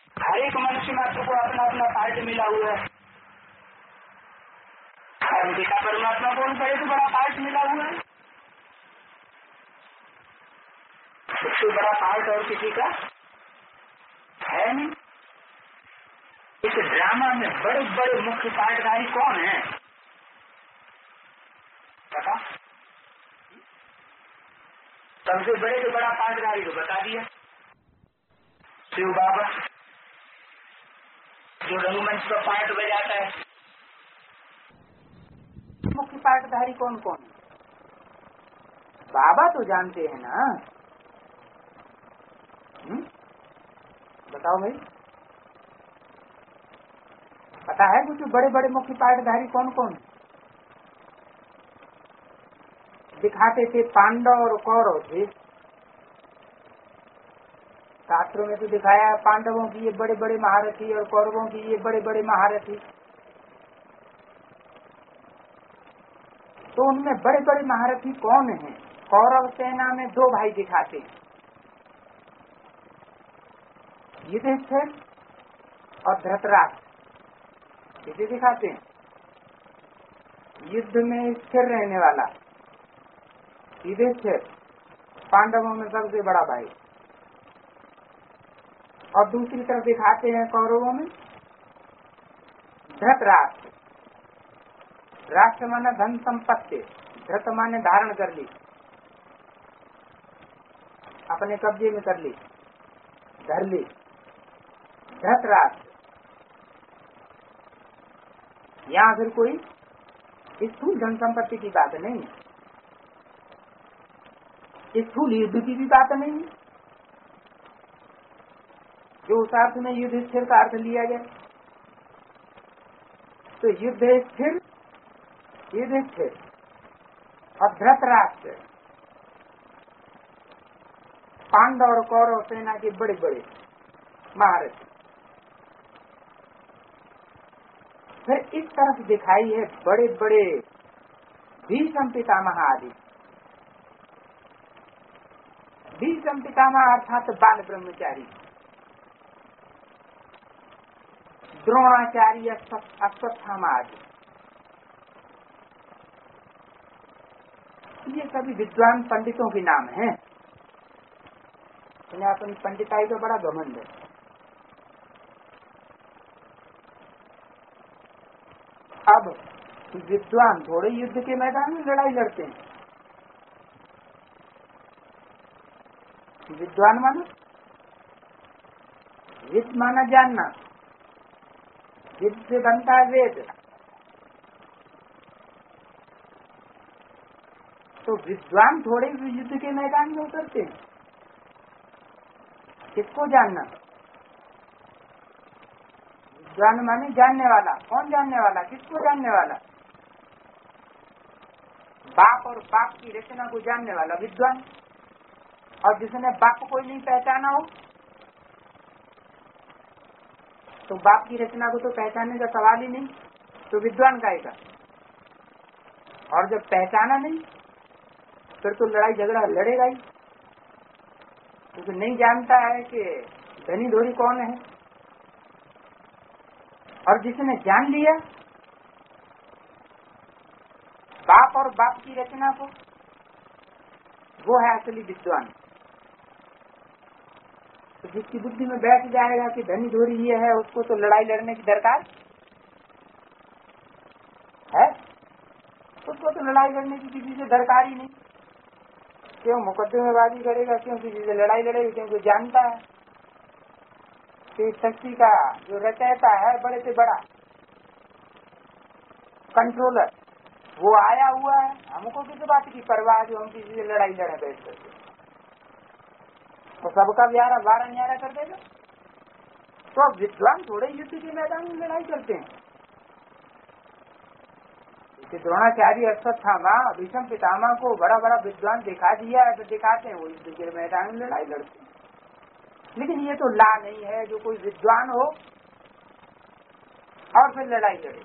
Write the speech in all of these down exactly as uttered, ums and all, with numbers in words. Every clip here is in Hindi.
हर एक मनुष्य मात्र को अपना अपना पार्ट मिला हुआ है। और पिता परमात्मा को बड़े से बड़ा पार्ट मिला हुआ है। सबसे बड़ा पार्ट और किसी का है नहीं। इस ड्रामा में बड़े बड़े मुख्य पार्टधारी कौन है पता? सबसे बड़े से बड़ा पार्टधारी तो बता दिया, शिव बाबा जो रंगमंच का पार्ट बजाता है। मुख्य पार्टधारी कौन कौन है? बाबा तो जानते हैं ना। हुँ? बताओ भाई, पता है कुछ बड़े बड़े मुख्य पार्टधारी कौन कौन दिखाते थे? पांडव और कौरव थे। शास्त्रों में तो दिखाया है पांडवों की ये बड़े बड़े महारथी और कौरवों की ये बड़े बड़े महारथी। तो उनमें बड़े बड़े महारथी कौन हैं? कौरव सेना में दो भाई दिखाते हैं, युधिष्ठिर और धृतराष्ट्र। किसे दिखाते हैं? युद्ध में स्थिर रहने वाला युधिष्ठिर, पांडवों में सबसे बड़ा भाई। और दूसरी तरफ दिखाते हैं कौरवों में धृतराष्ट्र। राष्ट्र माने धन संपत्ति, धृत माने धारण कर ली, अपने कब्जे में कर ली, धर ली। धृतराष्ट्र। यहाँ फिर कोई स्थूल धन संपत्ति की बात नहीं, स्थूल युद्ध की भी बात नहीं, जो उस अर्थ में युधिष्ठिर का अर्थ लिया जाए। तो युद्ध स्थिर युधिष्ठिर और धृतराष्ट्र, पांडव और कौरव सेना के बड़े बड़े महारथी। फिर इस तरफ दिखाई है बड़े बड़े भीष्म पितामह आदि। भीष्म पितामह अर्थात बाल ब्रह्मचारी, द्रोणाचार्य, अश्वत्थामा आदि। ये सभी विद्वान पंडितों के नाम हैं। इन्हें अपनी पंडिताई का बड़ा घमंड है। अब विद्वान थोड़े युद्ध के मैदान में लड़ाई लड़ते हैं। विद्वान माना विद् माना जानना, विद् से बनता है वेद। तो विद्वान थोड़े युद्ध के मैदान में उतरते हैं। किसको जानना? विद्वान माने जानने वाला। कौन जानने वाला? किसको जानने वाला? बाप और बाप की रचना को जानने वाला विद्वान। और जिसने बाप को कोई नहीं पहचाना हो तो बाप की रचना को तो पहचानने का सवाल ही नहीं, तो विद्वान गाएगा। और जब पहचाना नहीं फिर तो लड़ाई झगड़ा लड़ेगा ही, क्योंकि नहीं जानता है कि धनी धोरी कौन है। और जिसने जान लिया बाप और बाप की रचना को, वो है असली विद्वान। तो जिसकी बुद्धि में बैठ जाएगा कि धनी धोरी ये है, उसको तो लड़ाई लड़ने की दरकार है, उसको तो लड़ाई लड़ने की किसी से दरकार ही नहीं। क्यों मुकदमेबाजी करेगा? क्यों किसी से लड़ाई लड़ेगा? क्योंकि जानता है कि शक्ति का जो रचयिता है बड़े से बड़ा कंट्रोलर, वो आया हुआ है। हमको किस बात की परवाह जो हम किसी से लड़ाई लड़े बैठ करके? तो सबका व्यारा वारा न्यारा कर देगा। तो अब विद्वान थोड़े युद्ध के मैदान में लड़ाई करते हैं। द्रोणाचार्य, अश्वत्थामा, भीष्म पितामह को बड़ा बड़ा विद्वान दिखा दिया है तो दिखाते हैं वो युद्ध के मैदान में लड़ाई लड़ते हैं। लेकिन ये तो ला नहीं है जो कोई विद्वान हो और फिर लड़ाई लड़े।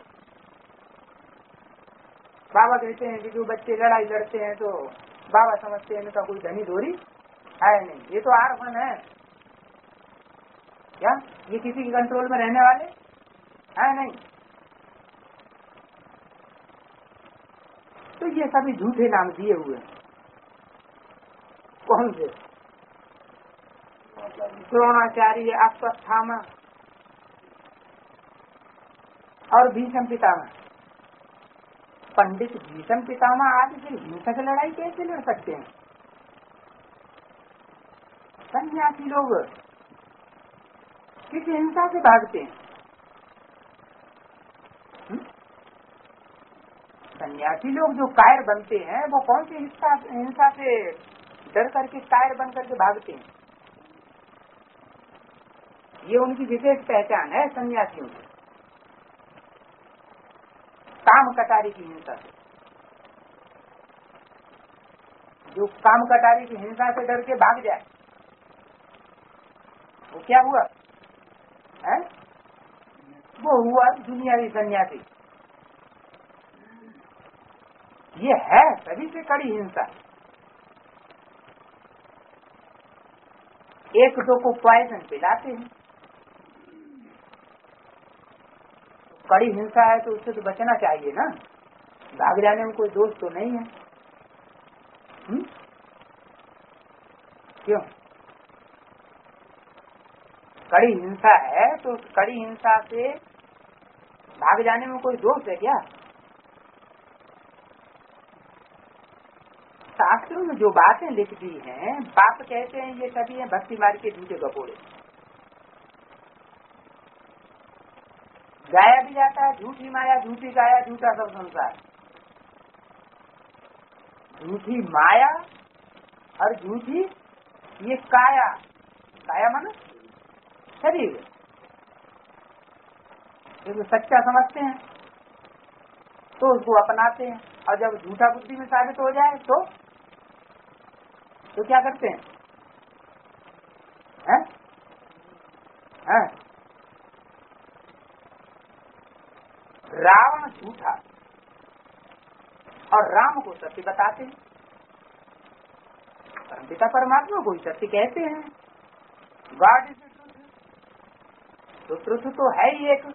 बाबा कहते हैं कि जो बच्चे लड़ाई लड़ते हैं तो बाबा समझते हैं इनका कोई धनी धोरी है नहीं, ये तो आरफन है। क्या ये किसी के कंट्रोल में रहने वाले है? नहीं। तो ये सभी झूठे नाम दिए हुए हैं। कौन से? द्रोणाचार्य, अश्वत्थामा और भीष्म पितामह। पंडित भीष्म पितामह आदि फिर हिंसक लड़ाई कैसे लड़ सकते हैं? सन्यासी लोग किस हिंसा से भागते हैं? हुँ? सन्यासी लोग जो कायर बनते हैं वो कौन सी हिंसा हिंसा से डर करके कायर बन करके भागते हैं? ये उनकी विशेष पहचान है सन्यासियों की, काम कटारी की हिंसा से। जो काम कटारी की हिंसा से डर के भाग जाए वो क्या हुआ है? वो हुआ दुनियावी सन्यासी। ये है सभी से कड़ी हिंसा। एक दो को पॉइजन पिलाते हैं, कड़ी हिंसा है तो उससे तो बचना चाहिए ना, भाग जाने में कोई दोष तो नहीं है। हुँ? क्यों? कड़ी हिंसा है तो कड़ी हिंसा से भाग जाने में कोई दोष है क्या? शास्त्रों में जो बातें लिख दी हैं, बाप कहते हैं ये सभी हैं भक्ति मार्ग के झूठे गपोड़े। गाया भी जाता है झूठी माया, झूठी गाया, झूठा सब संसार। झूठी माया और झूठी ये काया, काया माना शरीर, जो सच्चा समझते हैं तो उसको अपनाते हैं, और जब झूठा बुद्धि में साबित हो जाए तो तो क्या करते हैं? हैं? हैं? रावण झूठा और राम को सत्य बताते हैं, परमपिता परमात्मा को ही सत्य कहते हैं। God is truth. तो ट्रुथ तो है ही एक,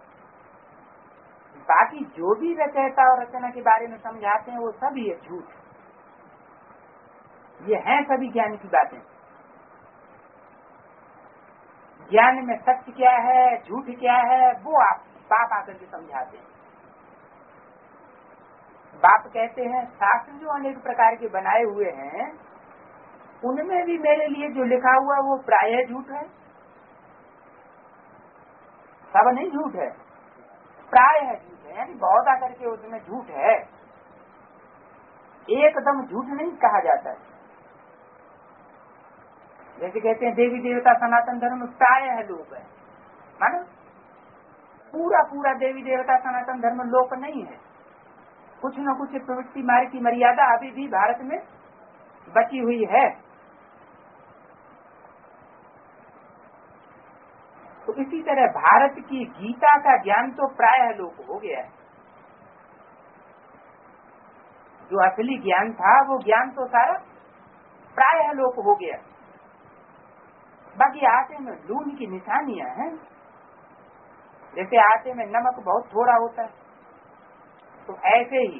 बाकी जो भी रचयिता और रचना के बारे में समझाते हैं वो सभी है झूठ। ये हैं सभी ज्ञान की बातें। ज्ञान में सत्य क्या है, झूठ क्या है, वो आप बाप आकर के समझाते हैं। बाप कहते हैं शास्त्र जो अनेक प्रकार के बनाए हुए हैं उनमें भी मेरे लिए जो लिखा हुआ वो प्रायः झूठ है, सब नहीं झूठ है, प्रायः झूठ है, यानी बहुत आकर के उसमें झूठ है, एकदम झूठ नहीं कहा जाता है। जैसे कहते हैं देवी देवता सनातन धर्म प्रायः लोक है, मानो पूरा पूरा देवी देवता सनातन धर्म लोक नहीं है, कुछ न कुछ प्रवृत्ति मार्ग की मर्यादा अभी भी भारत में बची हुई है। तो इसी तरह भारत की गीता का ज्ञान तो प्रायः लोक हो गया है। जो असली ज्ञान था वो ज्ञान तो सारा प्रायः लोक हो गया। बाकी आटे में लून की निशानियां हैं, जैसे आटे में नमक बहुत थोड़ा होता है, तो ऐसे ही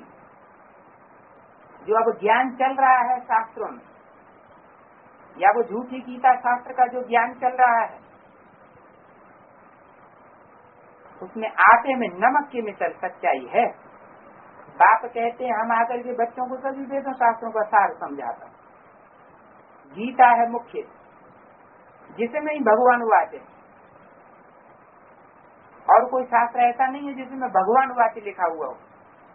जो अब ज्ञान चल रहा है शास्त्रों में, या वो झूठी गीता शास्त्र का जो ज्ञान चल रहा है, उसमें आटे में नमक की मिसल सच्चाई है। बाप कहते हैं हम आकर के बच्चों को सभी वेदों शास्त्रों का सार समझाता। गीता है मुख्य, जिसमें ही भगवान वाचे, और कोई शास्त्र ऐसा नहीं है जिसमें भगवान वाचे लिखा हुआ हो।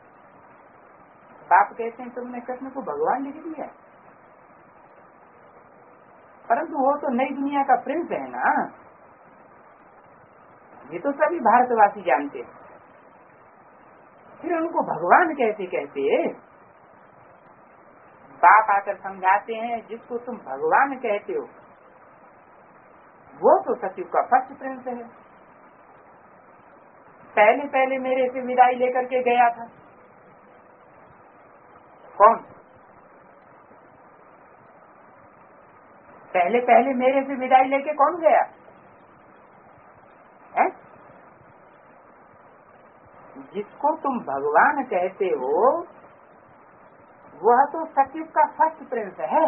बाप कहते हैं तुमने कृष्ण को भगवान लिख दिया, परंतु वो तो नई दुनिया का प्रिंस है ना, ये तो सभी भारतवासी जानते हैं, फिर उनको भगवान कैसे कहते? बाप आकर समझाते हैं जिसको तुम भगवान कहते हो वो तो सचिव का फर्स्ट प्रिंस है। पहले पहले मेरे से विदाई लेकर के गया था कौन? पहले पहले मेरे से विदाई लेके कौन गया? जिसको तुम भगवान कहते हो वह तो सतयुग का फर्स्ट प्रिंस है।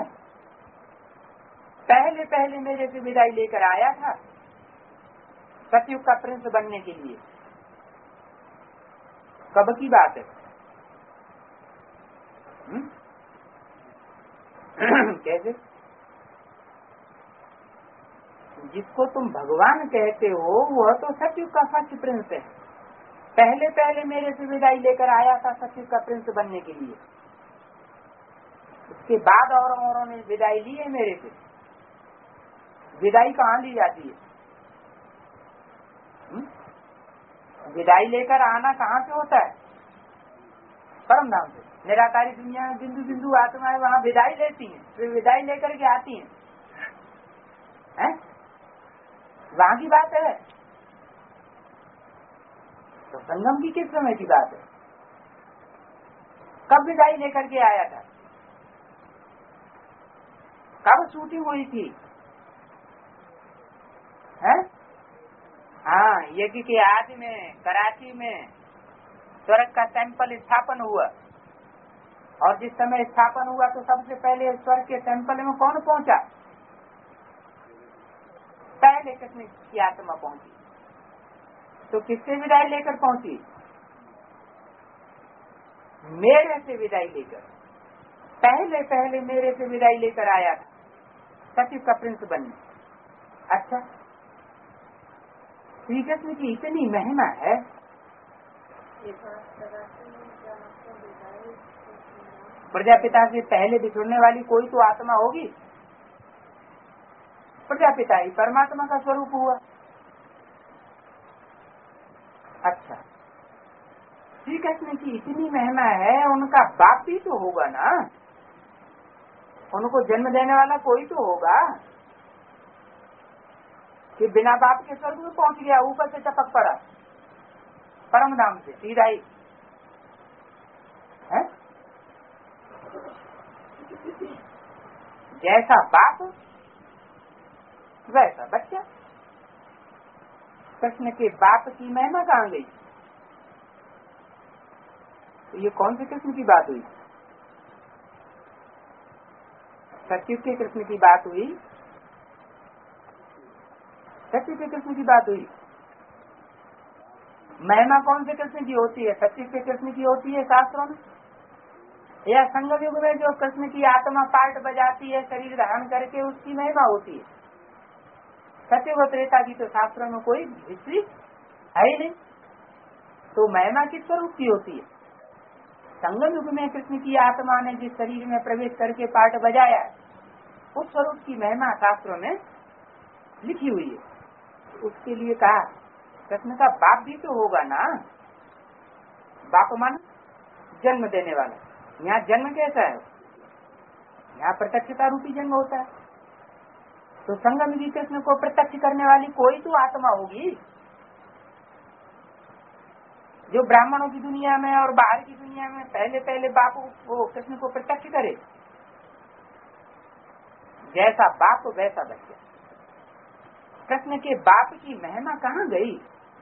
पहले पहले मेरे से विदाई लेकर आया था सतयुग का प्रिंस बनने के लिए। कब की बात है? कैसे? जिसको तुम भगवान कहते हो वह तो सतयुग का फर्स्ट प्रिंस है। पहले पहले मेरे से विदाई लेकर आया था सतयुग का प्रिंस बनने के लिए। उसके बाद और औरों ने विदाई ली है मेरे से। विदाई कहाँ ली जाती है? हुँ? विदाई लेकर आना कहाँ से होता है? परम धाम से। निराकारी दुनिया में बिंदु बिंदु आत्माएं वहाँ विदाई लेती हैं, फिर विदाई लेकर के आती हैं, हैं? वहाँ की बात है। तो संगम की किस समय की बात है? कब विदाई लेकर के आया था? कब शूटिंग हुई थी? है? हाँ, यज्ञ के आदि में कराची में स्वर्ग का टेम्पल स्थापन हुआ। और जिस समय स्थापन हुआ तो सबसे पहले स्वर्ग के टेम्पल में कौन पहुंचा? पहले कृष्ण की आत्मा पहुंची। तो किससे विदाई लेकर पहुंची? मेरे से विदाई लेकर। पहले पहले मेरे से विदाई लेकर आया था सतयुग का प्रिंस बनने। अच्छा, श्री कृष्ण की इतनी महिमा है। प्रजापिता से पहले बिछुड़ने वाली कोई तो आत्मा होगी। प्रजापिता ही परमात्मा का स्वरूप हुआ। अच्छा, श्री कृष्ण की इतनी महिमा है, उनका बाप भी तो होगा ना। उनको जन्म देने वाला कोई तो होगा कि बिना बाप के स्वर्ग में पहुंच गया, ऊपर से टपक पड़ा परम धाम से सीधा ही है? जैसा बाप वैसा बच्चा। कृष्ण के बाप की महिमा कहाँ गई? तो ये कौन से कृष्ण की बात हुई? सतयुग के कृष्ण की बात हुई। सत्य के कृष्ण की बात हुई। महिमा कौन से कृष्ण की होती है? सत्य के कृष्ण की होती है शास्त्रों में, या संगम युग में जो कृष्ण की आत्मा पार्ट बजाती है शरीर धारण करके उसकी महिमा होती है? सत्य व त्रेता की तो शास्त्रों में कोई हिस्ट्री है ही नहीं। तो महिमा किस स्वरूप की होती है? संगम युग में कृष्ण की आत्मा ने जिस शरीर में प्रवेश करके पार्ट बजाया उस स्वरूप की महिमा शास्त्रों में लिखी हुई है। उसके लिए कहा कृष्ण का बाप भी तो होगा ना। बाप मान जन्म देने वाला। यहाँ जन्म कैसा है? यहाँ प्रत्यक्षता रूपी जन्म होता है। तो संगम युगी कृष्ण को प्रत्यक्ष करने वाली कोई तो आत्मा होगी जो ब्राह्मणों की दुनिया में और बाहर की दुनिया में पहले पहले बाप को कृष्ण को प्रत्यक्ष करे। जैसा बाप वैसा बच्चा। कृष्ण के बाप की महिमा कहाँ गई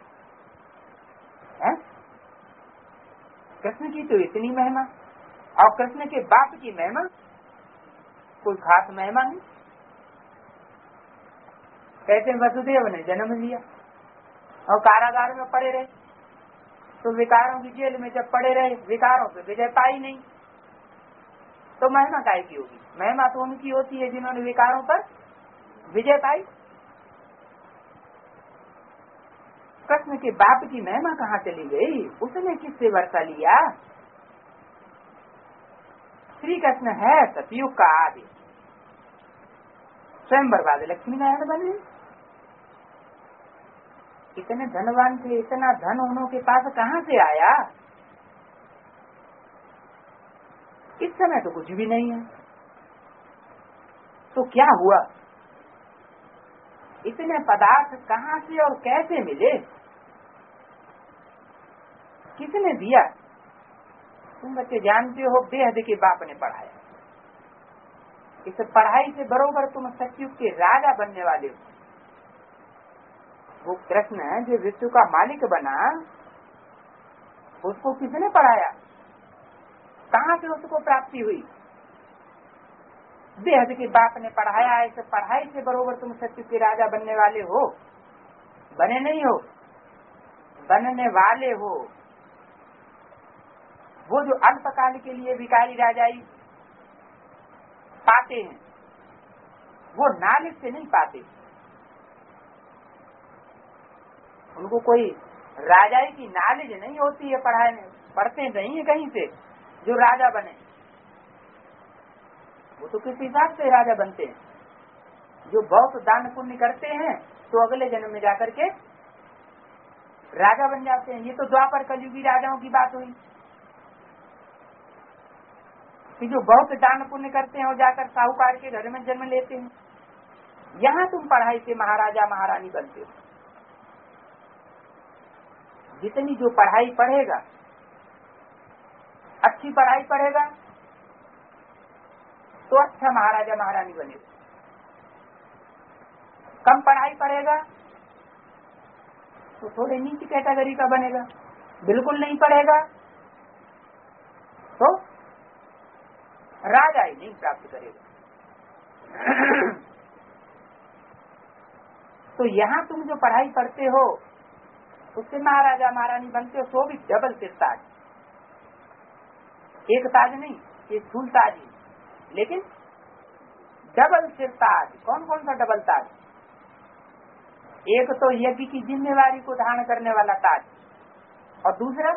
है? कृष्ण की तो इतनी महिमा, और कृष्ण के बाप की महिमा कोई खास महिमा नहीं। कहते हैं वसुदेव ने जन्म लिया और कारागार में पड़े रहे, तो विकारों की जेल में जब पड़े रहे विकारों पे विजय पाई नहीं, तो महिमा काय की होगी? महिमा तो उनकी होती है जिन्होंने विकारों पर विजय पाई। कृष्ण के बाप की महिमा कहाँ चली गई? उसने किससे वर्षा लिया? श्री कृष्ण है सतयुग का आदि। स्वयं बर्बाद लक्ष्मी नारायण बने। इतने धनवान थे, इतना धन उनके पास कहाँ से आया? इस समय तो कुछ भी नहीं है। तो क्या हुआ? इतने पदार्थ कहाँ से और कैसे मिले? किसने दिया? तुम बच्चे जानते हो, बेहद के बाप ने पढ़ाया। इस पढ़ाई से बरोबर तुम सतयुग के राजा बनने वाले हो। वो कृष्ण जो विश्व का मालिक बना, उसको किसने पढ़ाया, कहाँ से उसको प्राप्ति हुई? बेहद के बाप ने पढ़ाया। ऐसे पढ़ाई से बरोबर तुम सत्य के राजा बनने वाले हो? बने नहीं हो, बनने वाले हो। वो जो अल्पकाल के लिए भिखारी राजाई पाते हैं, वो नॉलेज से नहीं पाते। उनको कोई राजाई की नॉलेज नहीं होती है, पढ़ाई में पढ़ते नहीं है कहीं से जो राजा बने। वो तो किस हिसाब से राजा बनते हैं? जो बहुत दान पुण्य करते हैं तो अगले जन्म में जाकर के राजा बन जाते हैं। ये तो द्वापर कलयुगी राजाओं की बात हुई कि जो बहुत दान पुण्य करते हैं और जाकर साहूकार के घर में जन्म लेते हैं। यहाँ तुम पढ़ाई से महाराजा महारानी बनते हो। जितनी जो पढ़ाई पढ़ेगा, अच्छी पढ़ाई पढ़ेगा तो अच्छा महाराजा महारानी बनेगा। कम पढ़ाई पढ़ेगा तो थोड़े नीची कैटेगरी का बनेगा। बिल्कुल नहीं पढ़ेगा तो राजा ही नहीं प्राप्त करेगा। तो यहाँ तुम जो पढ़ाई पढ़ते हो उससे महाराजा महारानी बनते हो, सो भी डबल सिर ताज। एक ताज नहीं, ये स्थूल ताज ही, लेकिन डबल सिर ताज। कौन कौन सा डबल ताज? एक तो यज्ञ की जिम्मेवारी को धारण करने वाला ताज, और दूसरा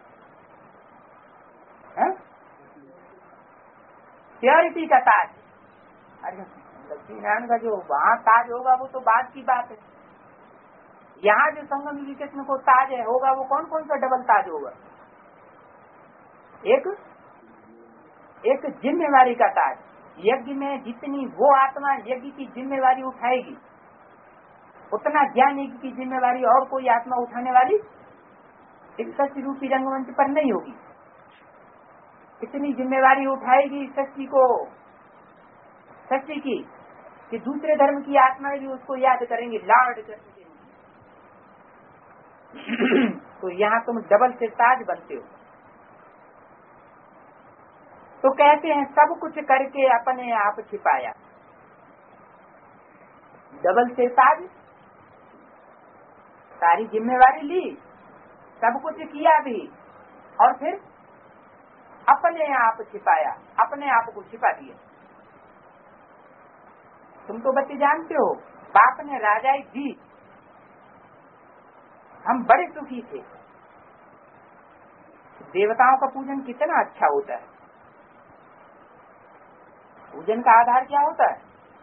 प्योरिटी का ताज। अरे लक्ष्मी नारायण का जो वहाँ ताज होगा वो तो बाद की बात है। यहाँ जो संगम युगी कृष्ण को ताज है होगा, वो कौन कौन सा डबल ताज होगा? एक एक जिम्मेवारी का ताज। यज्ञ में जितनी वो आत्मा यज्ञ की जिम्मेवारी उठाएगी, उतना ज्ञान यज्ञ की जिम्मेवारी और कोई आत्मा उठाने वाली इस सच्ची रूपी रंगमंच पर नहीं होगी। इतनी जिम्मेवारी उठाएगी सच्ची को, सच्ची की, कि दूसरे धर्म की आत्माएं भी उसको याद करेंगे लॉर्ड करने के लिए। तो यहाँ तुम डबल से ताज बनते हो। तो कहते हैं सब कुछ करके अपने आप छिपाया। डबल से ताज, सारी जिम्मेवारी ली, सब कुछ किया भी, और फिर अपने आप छिपाया, अपने आप को छिपा दिया। तुम तो बच्चे जानते हो, बाप ने राजाई दी, हम बड़े सुखी थे। देवताओं का पूजन कितना अच्छा होता है। पूजन का आधार क्या होता है?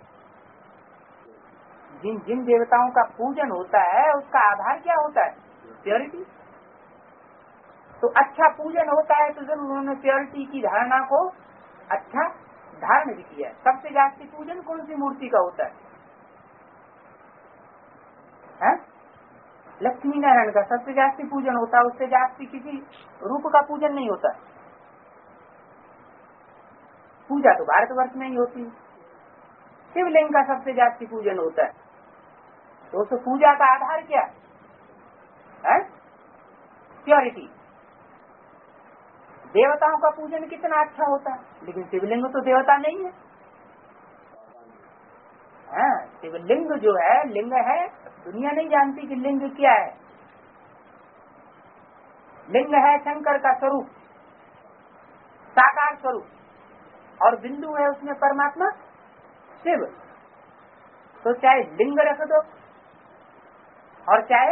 जिन जिन देवताओं का पूजन होता है उसका आधार क्या होता है? प्योरिटी। तो अच्छा पूजन होता है तो जरूर उन्होंने प्योरिटी की धारणा को अच्छा धारण भी किया। सबसे जास्ती पूजन कौन सी मूर्ति का होता है? है? लक्ष्मी नारायण का सबसे जास्ती पूजन होता है, उससे जास्ती किसी रूप का पूजन नहीं होता। पूजा तो भारतवर्ष में ही होती है। शिवलिंग का सबसे जास्ती पूजन होता है। तो उस पूजा का आधार क्या है? प्योरिटी। देवताओं का पूजन कितना अच्छा होता है, लेकिन शिवलिंग तो देवता नहीं है। हाँ, शिवलिंग जो है लिंग है, दुनिया नहीं जानती कि लिंग क्या है। लिंग है शंकर का स्वरूप, साकार स्वरूप, और बिंदु है उसमें परमात्मा शिव। तो चाहे लिंग रख दो और चाहे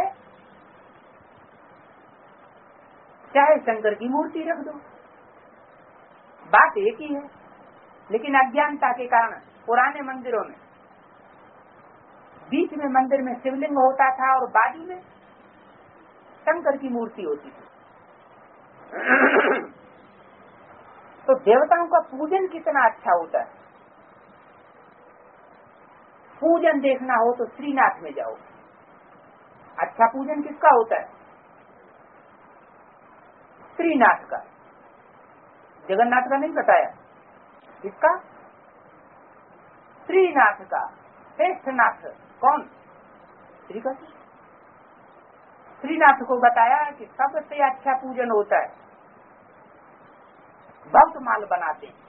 चाहे शंकर की मूर्ति रख दो, बात एक ही है। लेकिन अज्ञानता के कारण पुराने मंदिरों में बीच में मंदिर में शिवलिंग होता था और बाजू में शंकर की मूर्ति होती थी। तो देवताओं का पूजन कितना अच्छा होता है। पूजन देखना हो तो श्रीनाथ में जाओ। अच्छा पूजन किसका होता है? श्रीनाथ का। जगन्नाथ का नहीं बताया, किसका? श्रीनाथ का। श्रेष्ठ नाथ कौन? श्री कृष्ण। श्रीनाथ को बताया कि सबसे अच्छा पूजन होता है, बहुत माल बनाते हैं,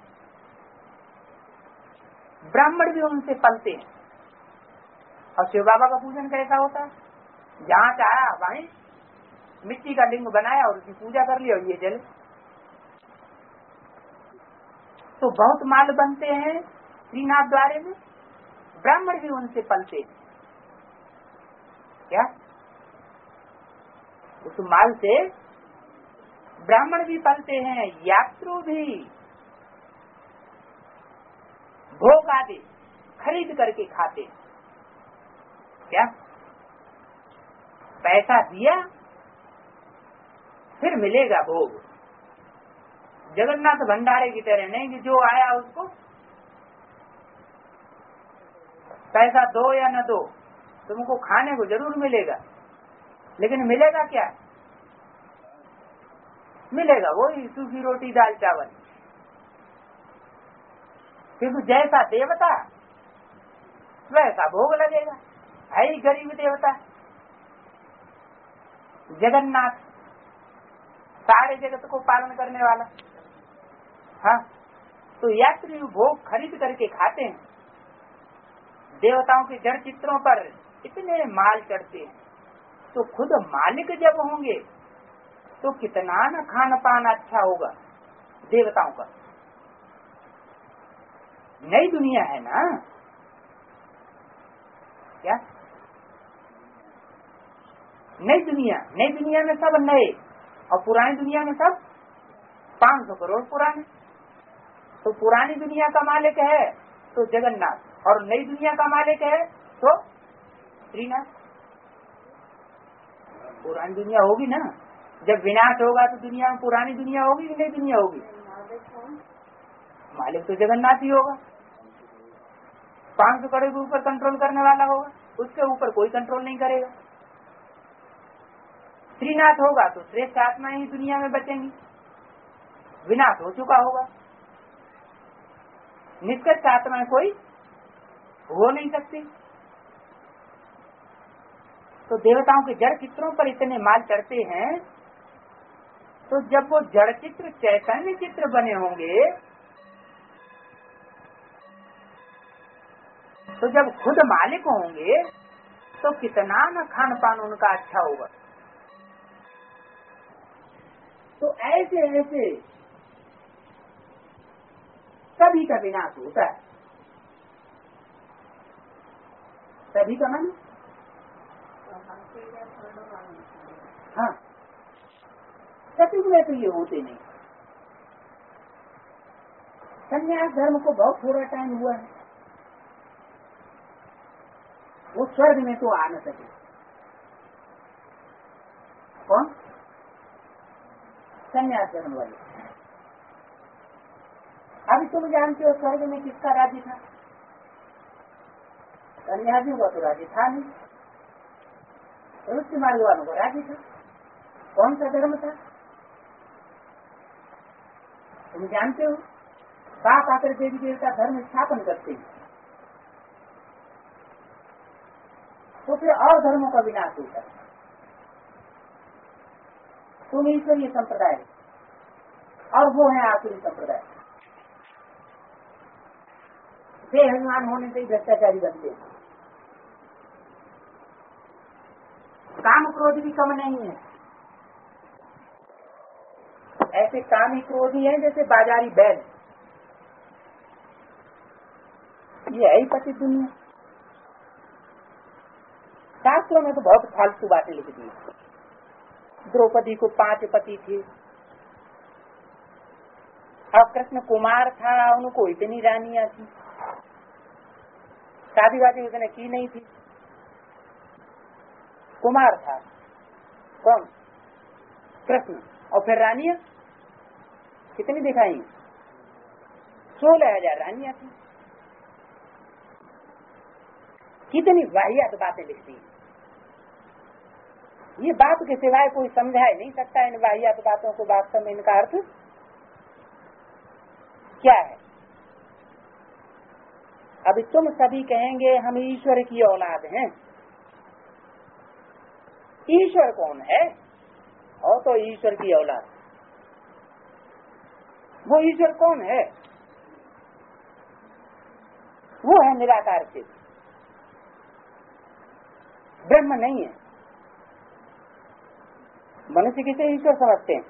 ब्राह्मण भी उनसे पलते हैं। और शिव बाबा का पूजन कैसा होता है? जहाँ चाहा वहीं मिट्टी का लिंग बनाया और उसकी पूजा कर लिया और ये जल। तो बहुत माल बनते हैं श्रीनाथ द्वारे में, ब्राह्मण भी उनसे पलते हैं। क्या उस माल से ब्राह्मण भी पलते हैं, यात्रु भी भोग आदि खरीद करके खाते हैं। क्या पैसा दिया फिर मिलेगा भोग। जगन्नाथ भंडारे की तरह नहीं कि जो आया उसको पैसा दो या न दो, तुमको खाने को जरूर मिलेगा, लेकिन मिलेगा क्या? मिलेगा वही सूखी रोटी दाल चावल। क्योंकि जैसा देवता वैसा भोग लगेगा, है ही गरीब देवता। जगन्नाथ सारे जगत को पालन करने वाला, हाँ, तो यात्री भोग खरीद करके खाते हैं। देवताओं के जड़ चित्रों पर इतने माल चढ़ते हैं, तो खुद मालिक जब होंगे तो कितना न खान पान अच्छा होगा देवताओं का। नई दुनिया है ना, क्या नई दुनिया? नई दुनिया में सब नए और पुरानी दुनिया में सब पाँच सौ करोड़ पुराने। तो पुरानी दुनिया का मालिक है तो जगन्नाथ, और नई दुनिया का मालिक है तो श्रीनाथ। पुरानी दुनिया होगी ना, जब विनाश होगा तो दुनिया में पुरानी दुनिया होगी कि नई दुनिया होगी? मालिक तो जगन्नाथ ही होगा। पाँच सौ करोड़ के ऊपर कंट्रोल करने वाला होगा, उसके ऊपर कोई कंट्रोल नहीं करेगा। श्रीनाथ होगा तो श्रेष्ठ आत्मा ही दुनिया में बचेंगी, विनाश हो चुका होगा, निष्कर्ष आत्मा कोई हो नहीं सकती। तो देवताओं के जड़ चित्रों पर इतने माल चढ़ते हैं, तो जब वो जड़ चित्र चैतन्य चित्र बने होंगे, तो जब खुद मालिक होंगे तो कितना न खान पान उनका अच्छा होगा। तो ऐसे ऐसे सभी का विनाश होता है। सभी का मन, हाँ, सभी में तो ये होते नहीं। संन्यास धर्म को बहुत थोड़ा टाइम हुआ है, वो स्वर्ग में तो आ न सके। कौन? संन्यास धर्म वाले। अभी तुम जानते हो स्वर्ग में किसका राज्य था? सन्यासियों का तो राज्य था नहीं, रुचि मार्ग वालों का राज्य था। कौन सा धर्म था तुम जानते हो? सात आकर देवी देवता धर्म स्थापन करते हैं, तो फिर और धर्मों का विनाश होता है। तुम ईश्वरीय संप्रदाय और वो है आसुरी संप्रदाय। बेईमान होने से ही भ्रष्टाचारी बनते हैं। काम क्रोध भी कम नहीं है, ऐसे कामी क्रोधी हैं जैसे बाजारी बैल। ये है ही पति दुनिया। शास्त्रों में तो बहुत फालतू बातें लिख दी। द्रौपदी को पांच पति थे और कृष्ण कुमार था, उनको इतनी रानियां थी, शादी वादी उसने की नहीं थी। कुमार था कौन? कृष्ण। और फिर रानियां कितनी दिखाई? सोलह हजार रानियां थी। कितनी वाहियात बातें लिखती। ये बात के सिवाय कोई समझा ही नहीं सकता इन वाहियात बातों को। वास्तव में इनका अर्थ क्या है? अभी तुम सभी कहेंगे हम ईश्वर की औलाद हैं, ईश्वर कौन है? और तो ईश्वर की औलाद, वो ईश्वर कौन है? वो है निराकार से, ब्रह्म नहीं है। मनुष्य किसे ईश्वर समझते हैं?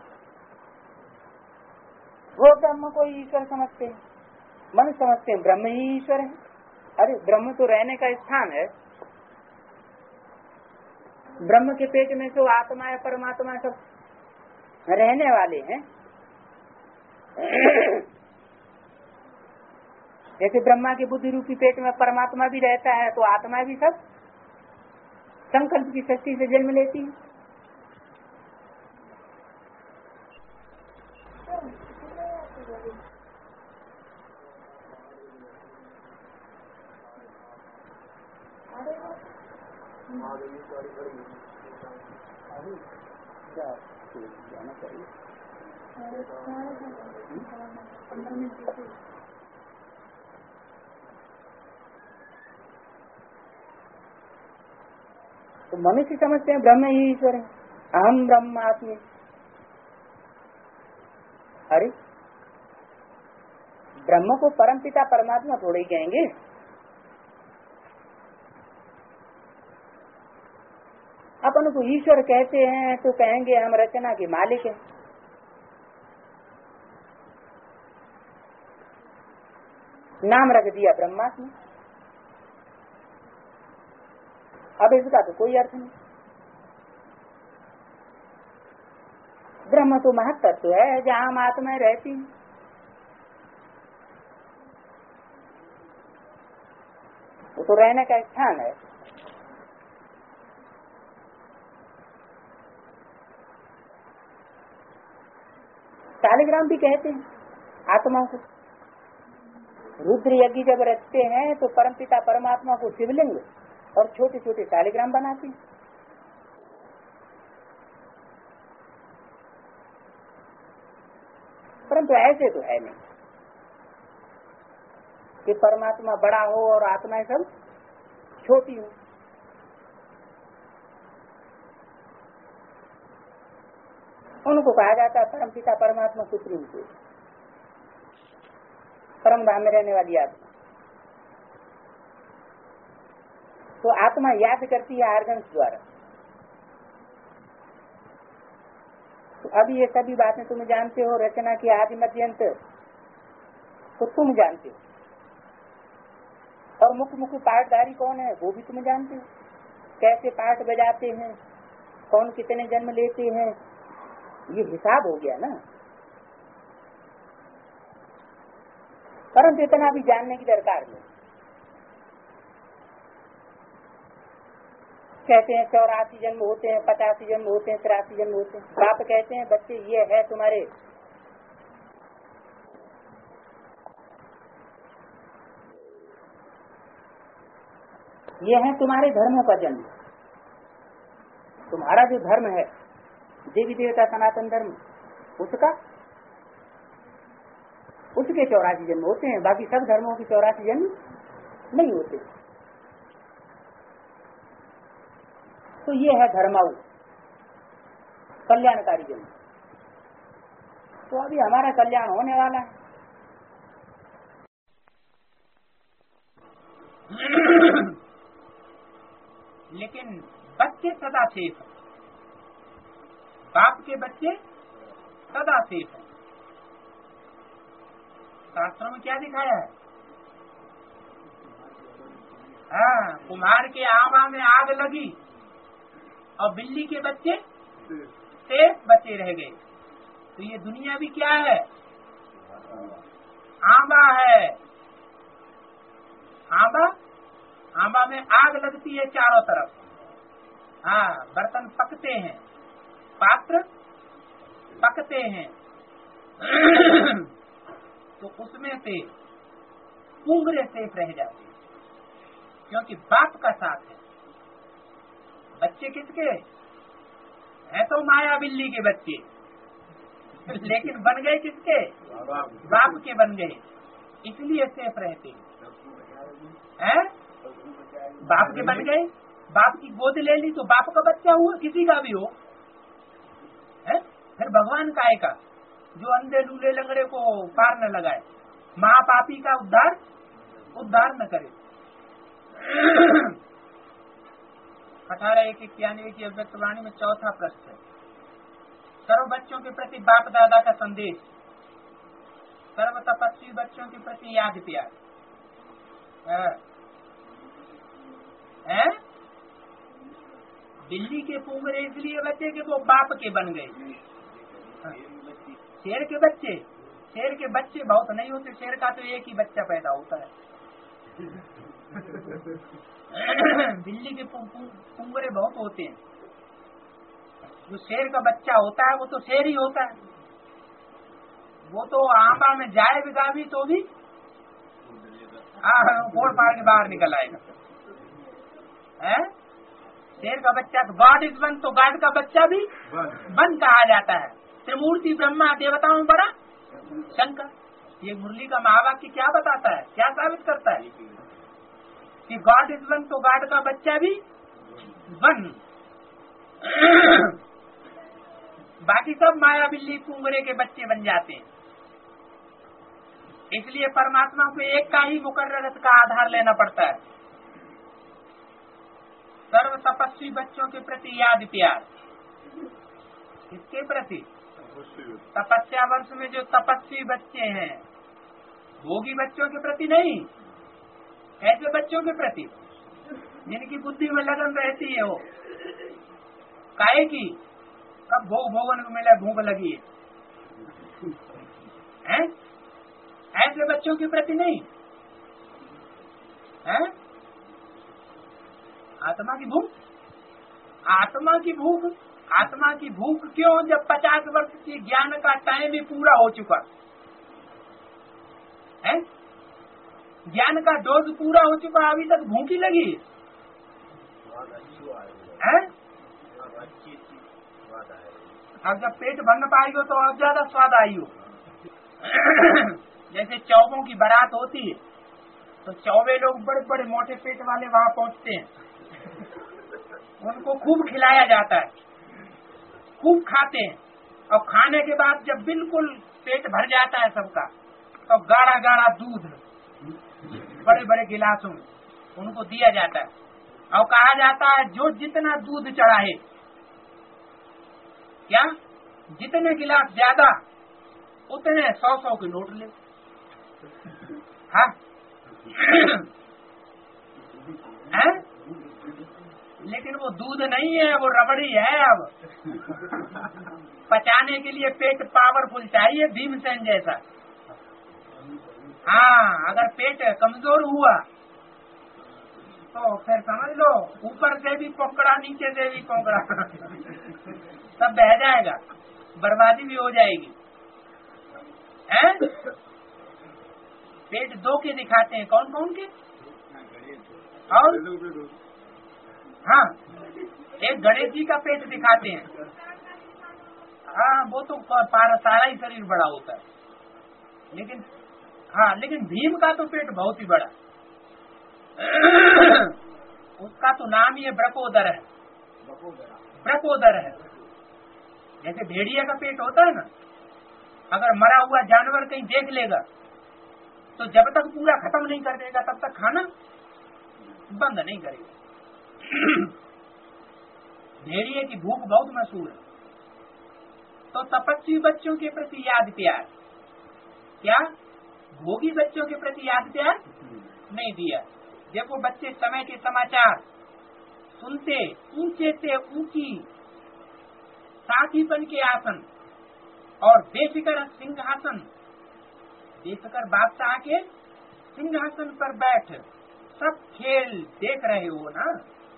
वो ब्रह्म को ईश्वर समझते हैं, मनुष्य समझते हैं ब्रह्म ही ईश्वर है। अरे ब्रह्म तो रहने का स्थान है, ब्रह्म के पेट में तो आत्मा है, परमात्मा सब रहने वाले हैं। जैसे ब्रह्मा के बुद्धि रूपी पेट में परमात्मा भी रहता है, तो आत्मा भी सब संकल्प की शक्ति से जन्म लेती है। जाना चाहिए तो मनुष्य समझते हैं ब्रह्म ही ईश्वर है, अहम ब्रह्मास्मि। अरे ब्रह्म को परमपिता परमात्मा थोड़े ही कहेंगे। अपन को ईश्वर कहते हैं तो कहेंगे हम रचना के मालिक हैं। नाम रख दिया ब्रह्मास्मि, अब इसका तो कोई अर्थ नहीं। ब्रह्म तो महत् तत्व है, जहाँ हम आत्माएं रहती हैं। वो तो रहने का स्थान है। शालिग्राम भी कहते हैं आत्मा को। रुद्र यज्ञ जब रचते हैं तो परमपिता परमात्मा को शिवलिंग और छोटे छोटे शालिग्राम बनाते हैं। परंतु ऐसे तो है नहीं कि परमात्मा बड़ा हो और आत्माएं सब छोटी हो। उनको कहा जाता है परमपिता परमात्मा सुप्रीम को, परम धाम में रहने वाली आत्मा। तो आत्मा याद करती है आर्गन्स द्वारा। तो अभी ये सभी बातें तुम जानते हो, रचना की आदि मध्य अंत तो तुम जानते हो, और मुख्य मुख्य पाठधारी कौन है वो भी तुम जानते हो। कैसे पाठ बजाते हैं, कौन कितने जन्म लेते हैं, ये हिसाब हो गया ना। परंतु इतना भी जानने की दरकार नहीं। कहते हैं चौरासी जन्म होते हैं, पचासी जन्म होते हैं, तिरासी जन्म होते हैं। बाप कहते हैं बच्चे ये है तुम्हारे ये है तुम्हारे धर्मों का जन्म। तुम्हारा जो धर्म है देवी देवता सनातन धर्म, उसका उसके चौरासी जन्म होते हैं, बाकी सब धर्मों के चौरासी जन्म नहीं होते। तो ये है धर्माऊ कल्याणकारी जन्म। तो अभी हमारा कल्याण होने वाला है। लेकिन बच्चे सदा सेफ हैं, बाप के बच्चे सदा सेफ हैं। शास्त्रों में क्या दिखाया है? हाँ, कुम्हार के आमा में आग लगी और बिल्ली के बच्चे सेफ बचे रह गए। तो ये दुनिया भी क्या है? आंबा है। आंबा आंबा में आग लगती है चारों तरफ। हाँ, बर्तन पकते हैं, पात्र पकते हैं। तो उसमें से पूरे सेफ रह जाते हैं, क्योंकि बाप का साथ है। बच्चे किसके है? तो माया बिल्ली के बच्चे, लेकिन बन गए किसके? बाप के बन गए, इसलिए सेफ रहते हैं। बाप के बन गए बाप की गोद ले ली तो बाप का बच्चा हुआ, किसी का भी हो है? फिर भगवान काय का जो अंधे लूले लंगड़े को पार न लगाए, महापापी का उद्धार उद्धार न करे। अठारह एक इक्यानवे की अव्यक्त वाणी में चौथा प्रश्न है, सर्व बच्चों के प्रति बाप दादा का संदेश, सर्व तपस्वी बच्चों के प्रति याद प्यार है, है? बिल्ली के पुंगरे इसलिए बच्चे कि वो बाप के बन गए। शेर के बच्चे शेर के बच्चे बहुत नहीं होते, शेर का तो एक ही बच्चा पैदा होता है। बिल्ली के पुंगरे बहुत होते हैं, जो शेर का बच्चा होता है वो तो शेर ही होता है, वो तो आंबा में जाए बिगा भी तो भी फोड़ फाड़ के बाहर निकल आएगा। है? शेर का बच्चा तो गॉड इज वन, तो गॉड का बच्चा भी वन कहा जाता है। त्रिमूर्ति ब्रह्मा देवताओं में बड़ा शंकर। ये मुरली का महावाक्य क्या बताता है, क्या साबित करता है कि गॉड इज वन, तो गॉड का बच्चा भी वन। बाकी सब माया बिल्ली पुंगरे के बच्चे बन जाते हैं। इसलिए परमात्मा को एक का ही मुकर्ररत का आधार लेना पड़ता है। सर्व तपस्वी बच्चों के प्रति याद प्यार, किसके प्रति? तपस्या वर्ष में जो तपस्वी बच्चे हैं, भोगी बच्चों के प्रति नहीं। ऐसे बच्चों के प्रति जिनकी बुद्धि में लगन रहती है, वो काहे की कब भोग भोगन को मिला, भूख लगी है, है? ऐसे बच्चों के प्रति नहीं है। आत्मा की भूख, आत्मा की भूख, आत्मा की भूख क्यों? जब पचास वर्ष की ज्ञान का टाइम भी पूरा हो चुका है, ज्ञान का डोज पूरा हो चुका, अभी तक भूखी लगी है। अब जब पेट भर न पाई हो तो और ज्यादा स्वाद आई हो। जैसे चौबों की बारात होती है तो चौबे लोग बड़े बड़े मोटे पेट वाले वहाँ पहुँचते हैं, उनको खूब खिलाया जाता है, खूब खाते हैं, और खाने के बाद जब बिल्कुल पेट भर जाता है सबका, तो गाढ़ा गाढ़ा दूध बड़े बड़े गिलासों में उनको दिया जाता है, और कहा जाता है जो जितना दूध चढ़ाए, क्या जितने गिलास ज्यादा उतने सौ सौ के नोट ले। हाँ है? लेकिन वो दूध नहीं है, वो रबड़ी है। अब पचाने के लिए पेट पावरफुल चाहिए, भीमसेन जैसा। हाँ, अगर पेट कमजोर हुआ तो फिर समझ लो ऊपर से भी पोकड़ा, नीचे से भी पोकड़ा, सब बह जाएगा, बर्बादी भी हो जाएगी। हैं? पेट दो के दिखाते हैं, कौन कौन के? और हाँ, एक गणेश जी का पेट दिखाते हैं। हाँ, वो तो सारा ही शरीर बड़ा होता है, लेकिन हाँ, लेकिन भीम का तो पेट बहुत ही बड़ा। उसका तो नाम ही ब्रकोदर है, ब्रकोदर है। जैसे भेड़िया का पेट होता है ना, अगर मरा हुआ जानवर कहीं देख लेगा तो जब तक पूरा खत्म नहीं कर देगा तब तक खाना बंद नहीं करेगा। भेड़िए की भूख बहुत मशहूर है। तो तपस्वी बच्चों के प्रति याद प्यार, क्या भोगी बच्चों के प्रति याद प्यार नहीं दिया। देखो बच्चे समय के समाचार सुनते, ऊंचे से ऊंची साथीपन के आसन और बेफिक्र सिंहासन, बेफिक्र बादशाह के सिंहासन पर बैठ सब खेल देख रहे हो ना।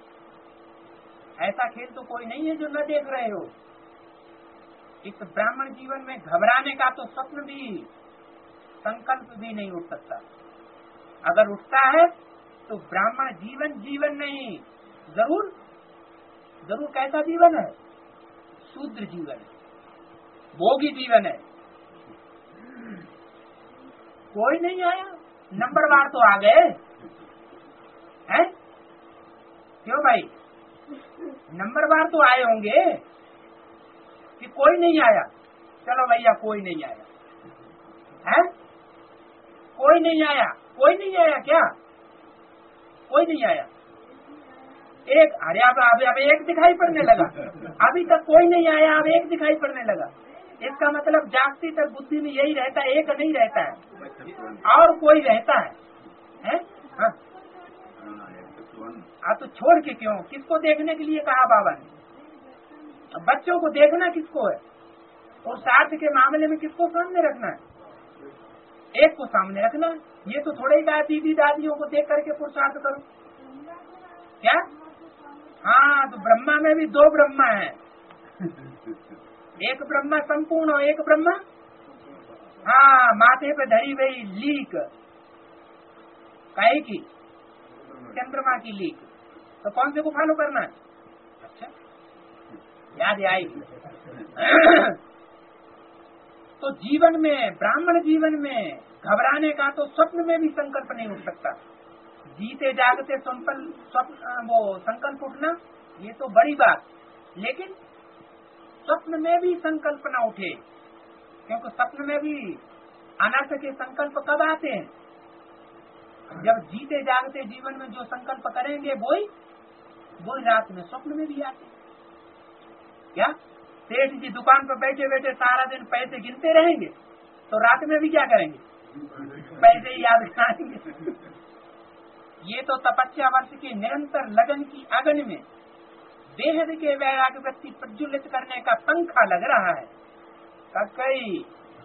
ऐसा खेल तो कोई नहीं है जो न देख रहे हो। इस ब्राह्मण जीवन में घबराने का तो स्वप्न भी, संकल्प भी नहीं उठ सकता। अगर उठता है तो ब्राह्मण जीवन जीवन नहीं, जरूर जरूर कैसा जीवन है? शूद्र जीवन है, भोगी जीवन है। कोई नहीं आया, नंबरवार तो आ गए हैं। क्यों भाई? नंबरवार तो आए होंगे कि कोई नहीं आया, चलो भैया कोई नहीं आया है, कोई नहीं आया, कोई नहीं आया क्या, कोई नहीं आया। एक, अरे अब अब अब एक दिखाई पड़ने लगा, अभी तक कोई नहीं आया, अब एक दिखाई पड़ने लगा। इसका मतलब जागती तक बुद्धि में यही रहता है, एक नहीं रहता है और कोई रहता है, है? हाँ। हाँ तो छोड़ के क्यों, किसको देखने के लिए कहा बाबा ने? अब बच्चों को देखना किसको है, पुरुषार्थ के मामले में किसको सामने रखना है? एक को सामने रखना। ये तो थोड़ा ही कहा दीदी दादियों को देख करके पुरुषार्थ करो, क्या? हाँ तो ब्रह्मा में भी दो ब्रह्मा है, एक ब्रह्मा संपूर्ण और एक ब्रह्मा, हाँ माथे पे धरी हुई लीक, काहे की? चंद्रमा की लीक। तो कौन से को फॉलो करना है? अच्छा याद आएगी। तो जीवन में, ब्राह्मण जीवन में घबराने का तो स्वप्न में भी संकल्प नहीं उठ सकता। जीते जागते स्वप्न वो संकल्प उठना ये तो बड़ी बात, लेकिन स्वप्न में भी संकल्प न उठे, क्योंकि स्वप्न में भी अनर्थ के संकल्प कब आते हैं? जब जीते जागते जीवन में जो संकल्प करेंगे वही वही रात में स्वप्न में भी आते। क्या सेठ जी दुकान पर बैठे बैठे सारा दिन पैसे गिनते रहेंगे तो रात में भी क्या करेंगे? पैसे ही याद कराएंगे। ये तो तपस्या वर्ष की निरंतर लगन की अगन में बेहद के वैराग्य वृत्ति प्रज्वलित करने का पंखा लग रहा है। कई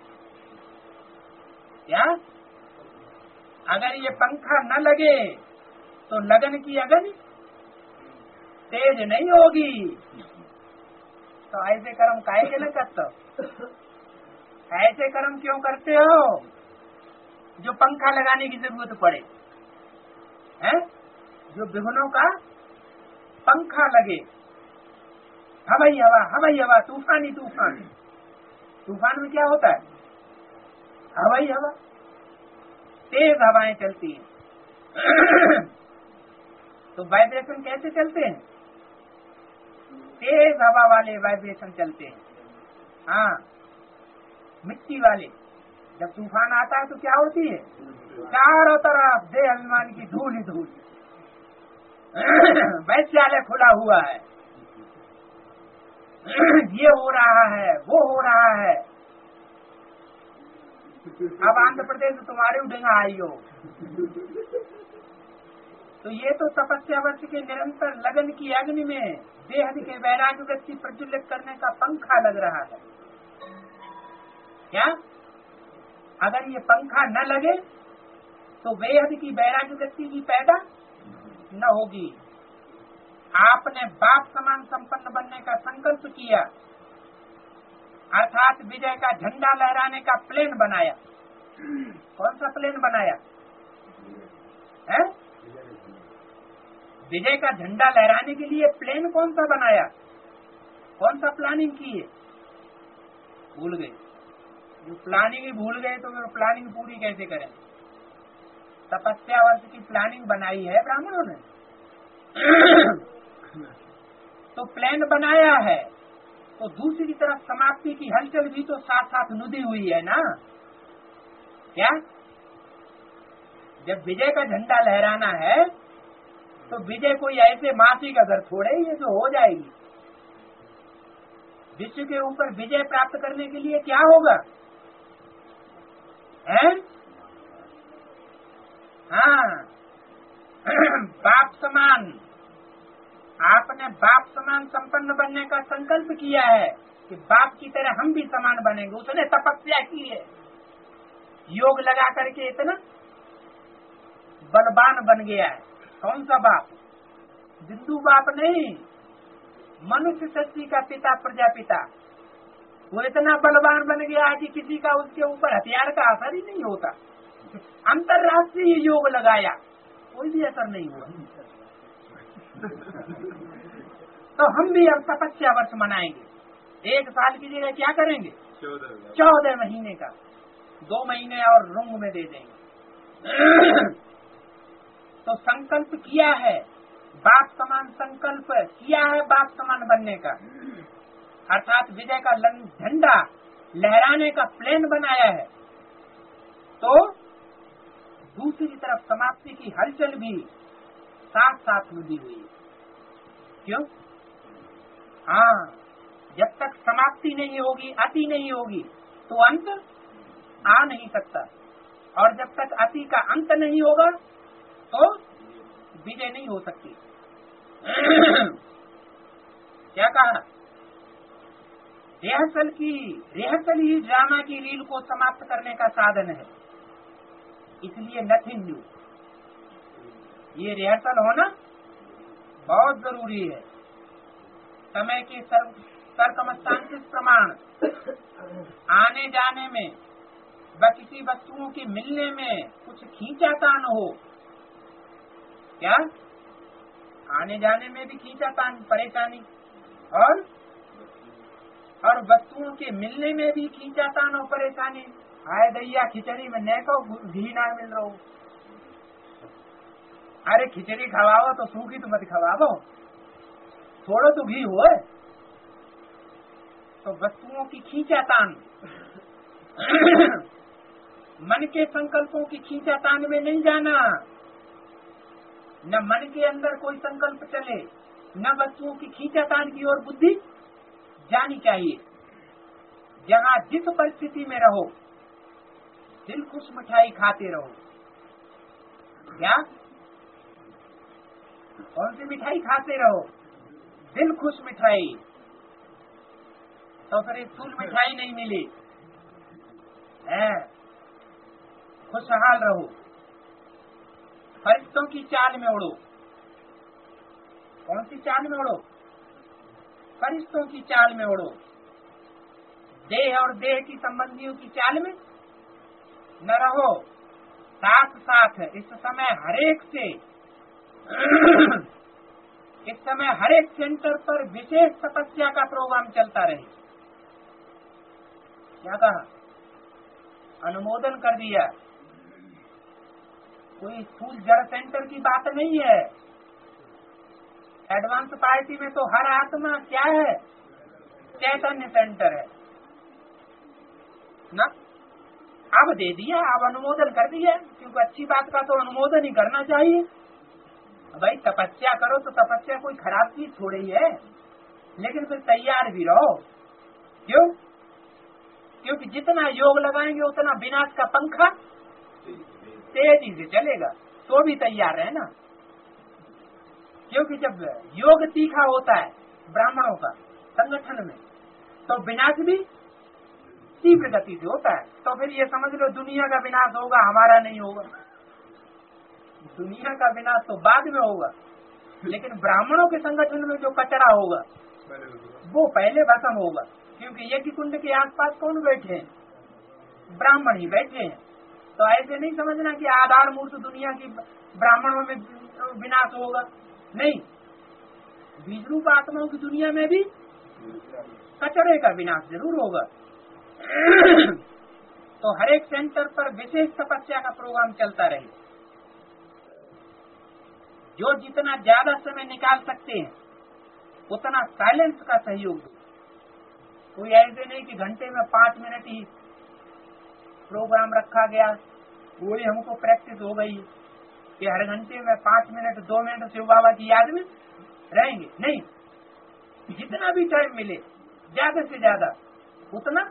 क्या अगर ये पंखा न लगे तो लगन की अगन तेज नहीं होगी। तो ऐसे कर्म काहे के न करते हो? ऐसे कर्म क्यों करते हो जो पंखा लगाने की जरूरत पड़े? हैं? जो विघ्नों का पंखा लगे, हवाई हवा, हवाई हवा, तूफानी तूफान। तूफान में क्या होता है? हवाई हवा, तेज हवाएं चलती हैं। तो वाइब्रेशन कैसे चलते हैं? तेज हवा वाले वाइब्रेशन चलते हैं। हाँ, मिट्टी वाले। जब तूफान आता है तो क्या होती है? चारों तरफ देह अभिमान की धूल ही धूल। वैश्यालय खुला हुआ है, ये हो रहा है, वो हो रहा है। अब आंध्र प्रदेश में तुम्हारे उड़ेगा आई हो। तो ये तो तपस्या वर्ष के निरंतर लगन की अग्नि में बेहद के वैराग्य वृत्ति प्रज्वलित करने का पंखा लग रहा है। क्या अगर ये पंखा न लगे तो बेहद की वैराग्य वृत्ति की पैदा न होगी। आपने बाप समान संपन्न बनने का संकल्प किया, अर्थात विजय का झंडा लहराने का प्लेन बनाया। कौन सा प्लेन बनाया है? विजय का झंडा लहराने के लिए प्लेन कौन सा बनाया? कौन सा प्लानिंग की है? भूल गए। जो प्लानिंग ही भूल गए तो फिर प्लानिंग पूरी कैसे करें? तपस्या वर्ष की प्लानिंग बनाई है ब्राह्मणों ने। तो प्लान बनाया है तो दूसरी तरफ समाप्ति की हलचल भी तो साथ साथ नुदी हुई है ना। क्या जब विजय का झंडा लहराना है तो विजय कोई ऐसे मासी का घर थोड़े ही है जो हो जाएगी। विश्व के ऊपर विजय प्राप्त करने के लिए क्या होगा? हैं? हाँ, बाप समान, आपने बाप समान संपन्न बनने का संकल्प किया है कि बाप की तरह हम भी समान बनेंगे। उसने तपस्या की है, योग लगा करके इतना बलवान बन गया है। कौन सा बाप? बिंदु बाप नहीं, मनुष्य शक्ति का पिता प्रजापिता। वो इतना बलवान बन गया कि किसी का उसके ऊपर हथियार का असर ही नहीं होता। अंतर्राष्ट्रीय योग लगाया, कोई भी असर नहीं हुआ। तो हम भी अब तपस्या वर्ष मनाएंगे। एक साल की जगह क्या करेंगे? चौदह महीने का, दो महीने और रुंग में दे देंगे। तो संकल्प किया है बाप समान संकल्प किया है बाप समान बनने का, अर्थात विजय का झंडा लहराने का प्लान बनाया है, तो दूसरी तरफ समाप्ति की हलचल भी साथ साथ लगी हुई है। क्यों? हाँ, जब तक समाप्ति नहीं होगी, अति नहीं होगी, तो अंत आ नहीं सकता, और जब तक अति का अंत नहीं होगा तो विजय नहीं हो सकती। क्या कहा? रिहर्सल की रिहर्सल ही ड्रामा की रील को समाप्त करने का साधन है, इसलिए नथिंग न्यू। ये रिहर्सल होना बहुत जरूरी है। समय के सर्कमस्टांसेस प्रमाण आने जाने में व किसी वस्तुओं के मिलने में कुछ खींचातान हो, क्या आने जाने में भी खींचातान परेशानी, और और वस्तुओं के मिलने में भी खींचातान और परेशानी। हाय दैया, खिचड़ी में न को घी ना मिल रहा हो। अरे खिचड़ी खवाओ तो सूखी तो मत खवाओ, थोड़ा तो घी हो। तो वस्तुओं की खींचातान मन के संकल्पों की खींचातान में नहीं जाना। न मन के अंदर कोई संकल्प चले, न वस्तुओं की खींचातान की ओर बुद्धि जानी चाहिए। जहाँ जिस परिस्थिति में रहो, दिल खुश मिठाई खाते रहो। क्या? कौन सी मिठाई खाते रहो? दिल खुश मिठाई। तो फिर स्थूल मिठाई नहीं मिली है। खुशहाल रहो, फरिश्तों की चाल में उड़ो। कौन सी चाल में उड़ो? फरिश्तों की चाल में उड़ो। देह और देह की संबंधियों की चाल में न रहो। साथ साथ इस समय हरेक से इस समय हरेक सेंटर पर विशेष तपस्या का प्रोग्राम चलता रहे। क्या कहा? अनुमोदन कर दिया। कोई स्थूल जड़ सेंटर की बात नहीं है। एडवांस पार्टी में तो हर आत्मा क्या है? चैतन्य सेंटर है ना। अब दे दिया, अब अनुमोदन कर दिया, क्योंकि अच्छी बात का तो अनुमोदन ही करना चाहिए। भाई तपस्या करो तो तपस्या कोई खराब चीज थोड़ी है, लेकिन फिर तैयार भी रहो। क्यों? क्योंकि जितना योग लगाएंगे उतना विनाश का पंखा तेजी से चलेगा, तो भी तैयार है ना। क्योंकि जब योग तीखा होता है ब्राह्मणों का संगठन में, तो विनाश भी तीव्र गति से होता है। तो फिर ये समझ लो दुनिया का विनाश होगा, हमारा नहीं होगा। दुनिया का विनाश तो बाद में होगा, लेकिन ब्राह्मणों के संगठन में जो कचरा होगा वो पहले भस्म होगा। क्योंकि यज्ञ कुंड के आसपास कौन बैठे हैं? ब्राह्मण ही बैठे हैं। तो ऐसे नहीं समझना कि आधार मूर्त दुनिया की ब्राह्मणों में विनाश होगा, नहीं। बीज रूप आत्माओं की दुनिया में भी कचरे का विनाश जरूर होगा। तो हर एक सेंटर पर विशेष तपस्या का प्रोग्राम चलता रहे। जो जितना ज्यादा समय निकाल सकते हैं उतना साइलेंस का सहयोग दो। कोई ऐसे नहीं कि घंटे में पांच मिनट ही प्रोग्राम रखा गया, वही हमको प्रैक्टिस हो गई कि हर घंटे में पांच मिनट दो मिनट शिव बाबा की याद में रहेंगे। नहीं, जितना भी टाइम मिले ज्यादा से ज्यादा उतना।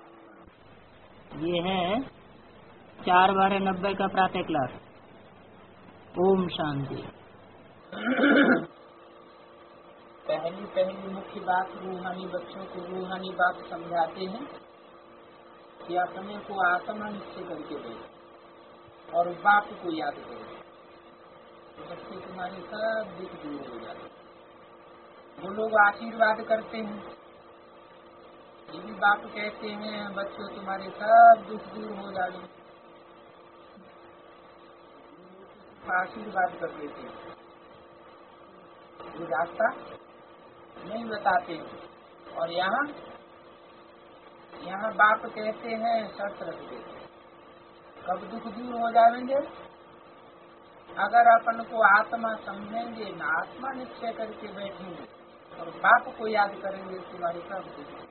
ये है चार बारह नब्बे का प्रातः क्लास। ओम शांति। पहली पहली मुख्य बात रूहानी बच्चों को रूहानी बात समझाते हैं कि अपने को आत्मा निश्चय करके दे और बाप को याद करो, तो बच्चे तुम्हारे सब दुख दूर हो जाते। वो लोग आशीर्वाद करते हैं, ये भी बाप कहते हैं बच्चों तुम्हारे सब दुख दूर हो जाए, आशीर्वाद कर देते हैं। वो रास्ता नहीं बताते। और यहाँ यहाँ बाप कहते हैं शर्त रख देते, कब दुख दूर हो जाएंगे? अगर अपन को आत्मा समझेंगे ना, आत्मा निश्चय करके बैठेंगे और बाप को याद करेंगे, तुम्हारी सब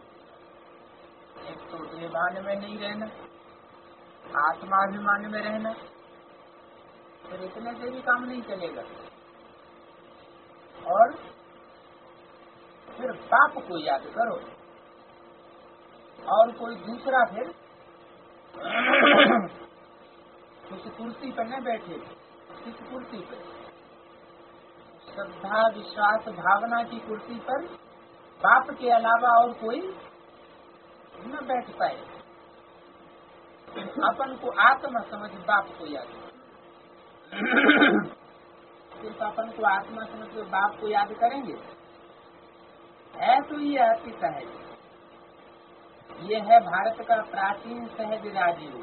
एक तो देवान में नहीं रहना, आत्माभिमान में रहना, फिर इतने से भी काम नहीं चलेगा। और फिर बाप को याद करो, और कोई दूसरा फिर उस कुर्सी पर न बैठे, इस कुर्सी पर श्रद्धा विश्वास भावना की कुर्सी पर बाप के अलावा और कोई न बैठ पाए। अपन को आत्मा समझ बाप को याद, सिर्फ अपन को आत्मा समझ के बाप को याद करेंगे, है तो ये अति सहज। ये है भारत का प्राचीन सहज राजयोग,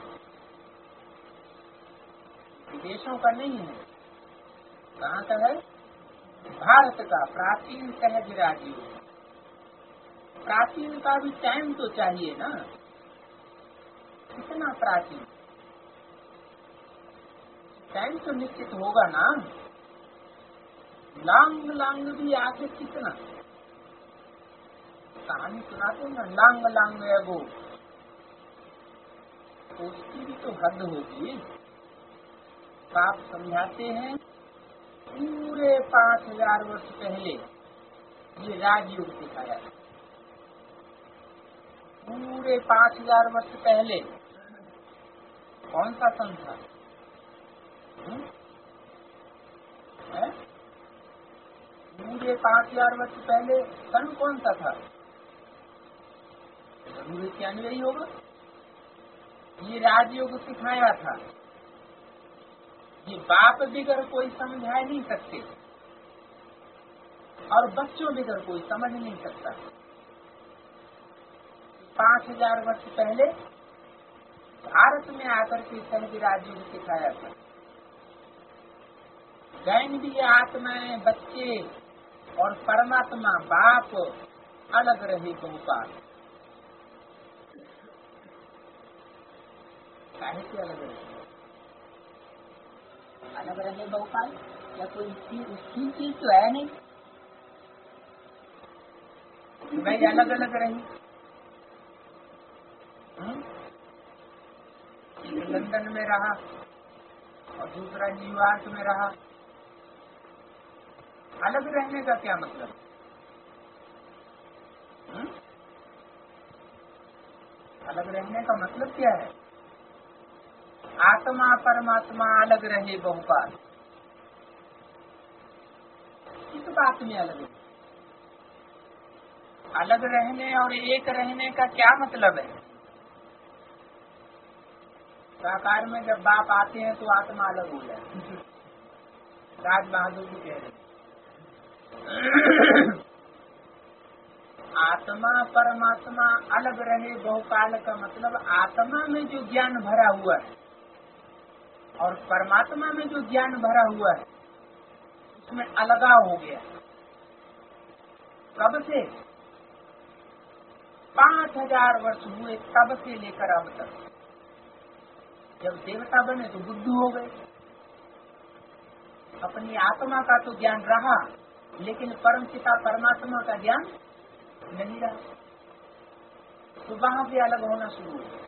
विदेशों का नहीं है। कहाँ का है? भारत का प्राचीन सहज राजयोग। प्राचीन का भी टाइम तो चाहिए ना, कितना प्राचीन टाइम तो निश्चित होगा ना। लांग लांग भी आखिर कितना कहानी सुनाते ना, लांग लांग एगो, तो उसकी भी तो हद होगी। आप समझाते हैं पूरे पांच हजार वर्ष पहले ये राजयोग सिखाया, पूरे पांच हजार वर्ष पहले। कौन सा सन था? पूरे पांच हजार वर्ष पहले सन कौन सा था? जरूर इक्यानवे ही होगा। ये राजयोग सिखाया था। ये बाप बिगर कोई समझा नहीं सकते और बच्चों बिगर कोई समझ नहीं सकता। पांच हजार वर्ष पहले भारत में आकर के सहज राजयोग सिखाया था। गैन भी आत्माएं बच्चे और परमात्मा बाप अलग रहे बहुकाल। काहे से अलग रहे? अलग रहे बहुकाल या कोई उसकी चीज तो है नहीं भाई, अलग अलग रही। एक लंदन में रहा और दूसरा न्यूयॉर्क में रहा। अलग रहने का क्या मतलब? हुँ? अलग रहने का मतलब क्या है? आत्मा परमात्मा अलग रहे बहुकाल, इस बात में अलग है। अलग रहने और एक रहने का क्या मतलब है? साकार में जब बाप आते हैं तो आत्मा अलग हो जाए। राज बहादुर जी कह रहे आत्मा परमात्मा अलग रहे बहुकाल का मतलब आत्मा में जो ज्ञान भरा हुआ है और परमात्मा में जो ज्ञान भरा हुआ है उसमें अलगाव हो गया। कब से? पांच हजार वर्ष हुए तब से लेकर अब तक। जब देवता बने तो बुद्धू हो गए। अपनी आत्मा का तो ज्ञान रहा लेकिन परम पिता परमात्मा का ज्ञान नहीं रहा, तो वहां से अलग होना शुरू हो गया।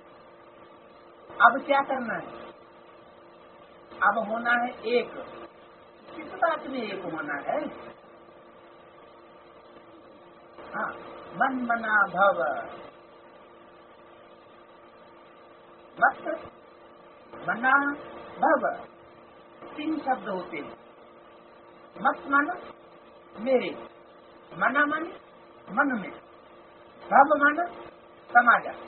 अब क्या करना है? अब होना है एक। किस बात में एक होना है? हाँ, मन मना भव। मत मना भव तीन शब्द होते हैं। मत माना मेरे, मना माने मन में, भव माना समा जा,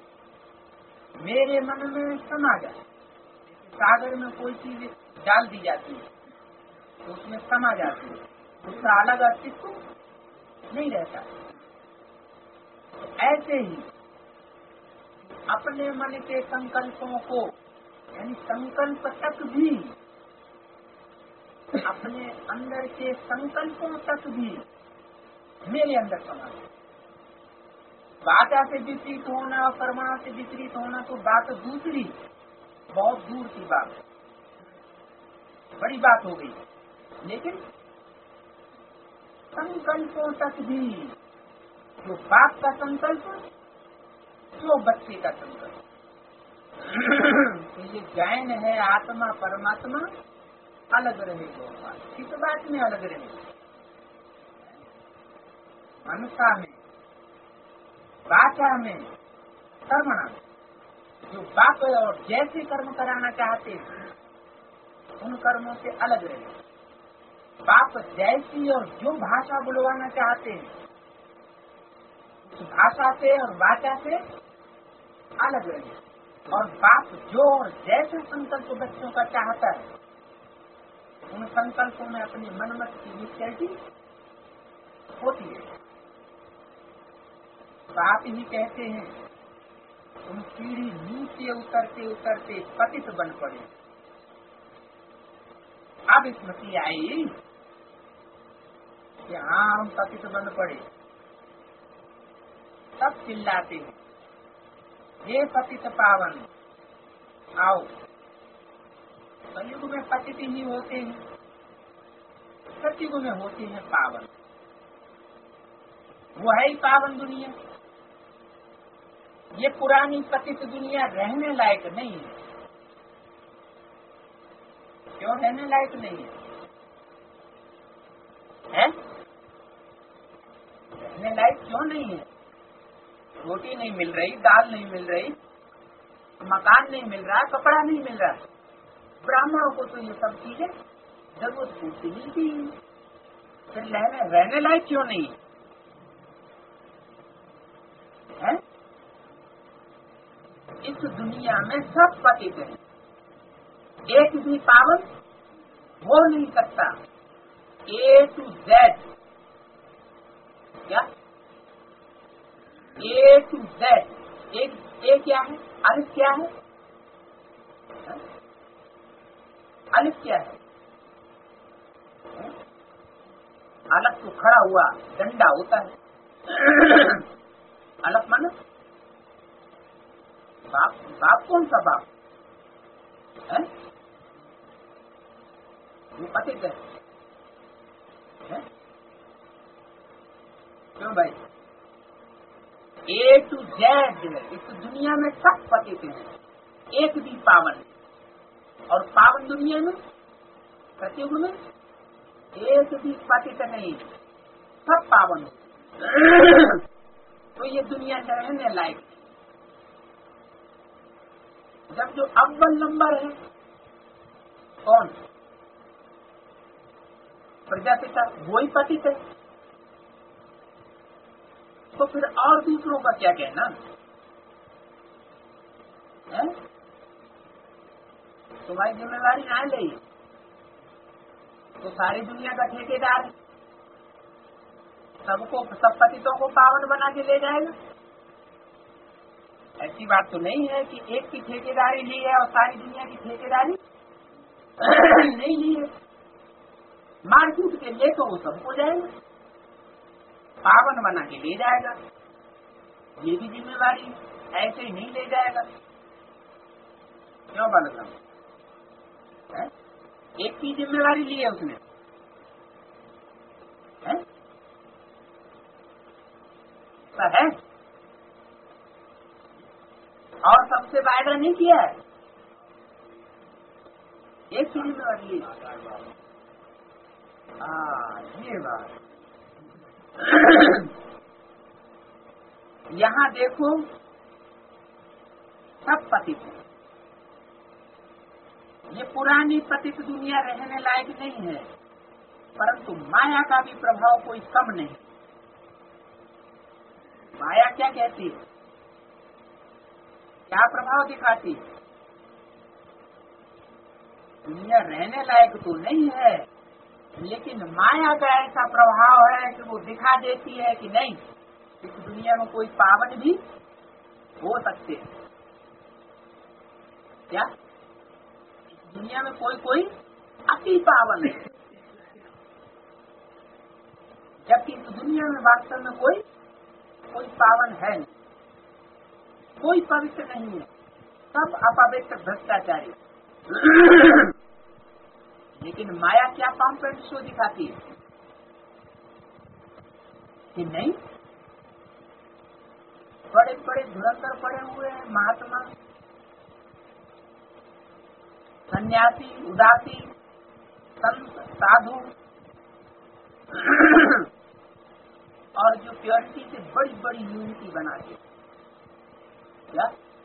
मेरे मन में समा जा। सागर में कोई चीज डाल दी जाती है तो उसमें समा जाती है, उसका अलग अस्तित्व नहीं रहता। ऐसे ही अपने मन के संकल्पों को, यानी संकल्प तक भी, अपने अंदर के संकल्पों तक भी मेरे अंदर समा है। बाधा से विपरीत होना और परमाणु से विपरीत होना तो बात दूसरी, बहुत दूर की बात। बड़ी बात हो गई। लेकिन संकल्पों तक भी जो बाप का संकल्प, जो बच्चे का संकल्प, तो ये ज्ञान है आत्मा परमात्मा अलग रहेगा। किस बात में अलग रहेगा? मनसा में, वाचा में, कर्मणा। जो बाप और जैसे कर्म कराना चाहते हैं उन कर्मों से अलग रहेगा। बाप जैसी और जो भाषा बुलवाना चाहते हैं उस भाषा से और वाचा से अलग रहेगा। और बाप जो और जैसे संकल्प बच्चों का चाहता है उन संकल्पों में अपनी मनमत की निश्चयती होती है। बाप ही कहते हैं तुम सीढ़ी नीचे उतरते उतरते पतित बन पड़े। अब स्मृति आई कि हाँ हम पतित बन पड़े, सब चिल्लाते हैं हे पतित पावन आओ। कलयुग में पतित ही होते हैं, सतयुग में होते हैं पावन। वो है ही पावन दुनिया। ये पुरानी पतित दुनिया रहने लायक नहीं है। क्यों रहने लायक नहीं है? है? रहने लायक क्यों नहीं है? रोटी नहीं मिल रही, दाल नहीं मिल रही, मकान नहीं मिल रहा, कपड़ा नहीं मिल रहा। ब्राह्मणों को तो ये सब चीजें जरूरत पूर्ति मिलती है, फिर रहने रहने लायक क्यों नहीं है? इस दुनिया में सब पतित हैं, एक भी पावन हो नहीं सकता। ए टू जेड, क्या ए टू जेड, एक ए क्या है? अलिफ क्या है? अलिफ क्या है? अलग तो खड़ा हुआ डंडा होता है। अलग माना बाप। बाप कौन सा बाप है? वो पतित है, है? क्यों भाई? ए टू जेड इस दुनिया में सब पतित हैं, एक भी पावन नहीं। और पावन दुनिया में सतयुग में एक भी पतित नहीं, सब पावन। तो ये दुनिया रहने लायक। जब जो अव्वल नंबर है कौन? प्रजापिता, वही पतित है। तो फिर और दूसरों का क्या कहना है? तुम्हारी जिम्मेदारी ना ले तो सारी दुनिया का ठेकेदार है, सबको सब पतितों को पावन बना के ले जाएगा। ऐसी बात तो नहीं है कि एक की ठेकेदारी ली है और सारी दुनिया की ठेकेदारी नहीं ली है। मारकूट के लिए तो वो सबको जाएगा, पावन बना के ले जाएगा। ये भी जिम्मेदारी ऐसे ही नहीं ले जाएगा। क्यों बलराम? एक की जिम्मेदारी ली है उसने, है? है? और सबसे वायदा नहीं किया है, एक की जिम्मेदारी ली। हाँ ये बात। यहाँ देखो सब पतित है। ये पुरानी पतित दुनिया रहने लायक नहीं है, परंतु माया का भी प्रभाव कोई कम नहीं। माया क्या कहती है? क्या प्रभाव दिखाती है? दुनिया रहने लायक तो नहीं है, लेकिन माया का ऐसा प्रभाव है कि वो दिखा देती है कि नहीं, इस दुनिया में कोई पावन भी हो सकते हैं। क्या इस दुनिया में कोई कोई अति पावन है, जबकि इस दुनिया में वास्तव में कोई कोई पावन है नहीं, कोई पवित्र नहीं है, सब अपवित्र भ्रष्टाचारी। लेकिन माया क्या पाम्पलेट शो दिखाती है कि नहीं, बड़े बड़े धुरंधर पड़े हुए हैं महात्मा, सन्यासी, उदासी, संत, साधु और जो प्योरिटी से बड़ी बड़ी यूनिटी बनाते, क्या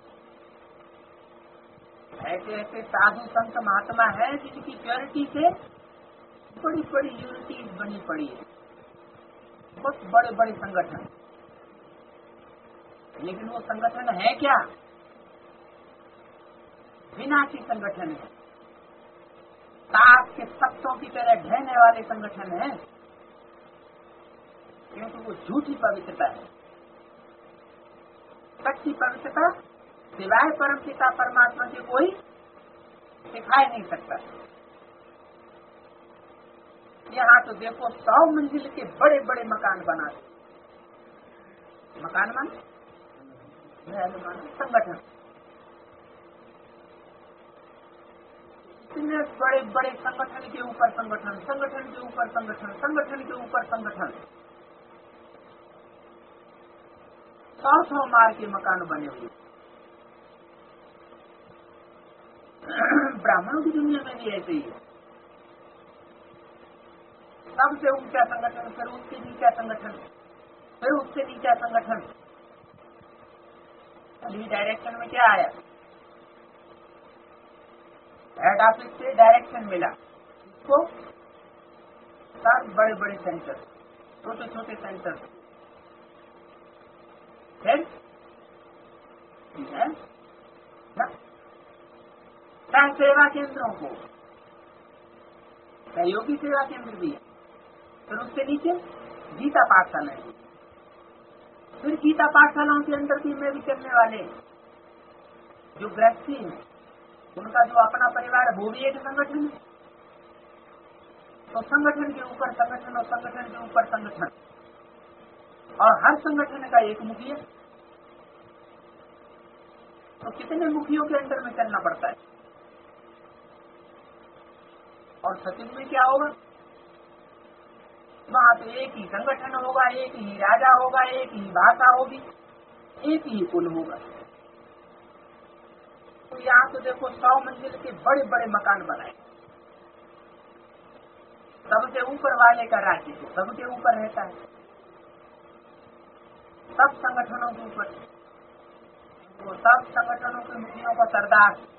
ऐसे ऐसे साधु संत महात्मा है जिनकी प्योरिटी से बड़ी बड़ी यूनिटी बनी पड़ी है, बहुत बड़े बड़े संगठन। लेकिन वो संगठन है क्या? विनाशी संगठन है, ताश के तख्तों की तरह ढहने वाले संगठन है, क्योंकि वो झूठी पवित्रता है। सच्ची पवित्रता सिवाय परम पिता परमात्मा के कोई सिखा नहीं सकता। यहाँ तो देखो सौ मंजिल के बड़े बड़े मकान बनाते, मकान मान संगठन, इतने बड़े बड़े संगठन के ऊपर संगठन, संगठन के ऊपर संगठन, संगठन के ऊपर संगठन, सौ सौ मार के मकान बने हुए। ब्राह्मणों की दुनिया में भी ऐसे ही है, सबसे ऊंचा संगठन, फिर उससे नीचा संगठन, फिर उससे नीचा संगठन। अभी डायरेक्शन में क्या आया? हेड ऑफिस से डायरेक्शन मिला इसको, सब बड़े बड़े सेंटर, छोटे छोटे सेंटर, फिर सेवा केंद्रों को, सहयोगी सेवा केंद्र भी है, फिर उसके नीचे गीता पाठशालाएं, फिर गीता पाठशालाओं के अंदर भी में विचरने वाले जो गृहस्थी हैं, उनका जो अपना परिवार है वो भी एक संगठन है। तो संगठन के ऊपर संगठन और संगठन के ऊपर संगठन, और हर संगठन का एक मुखिया। तो कितने मुखियों के अंदर में चलना पड़ता है? और सचिव में क्या होगा? वहां तो एक ही संगठन होगा, एक ही राजा होगा, एक ही भाषा होगी, एक ही कुल होगा। तो यहाँ तो देखो सौ मंजिल के बड़े बड़े मकान बनाए, सबसे ऊपर वाले का राज्य तो सबके ऊपर रहता है, सब संगठनों के ऊपर, वो सब संगठनों के मुखियों का सरदार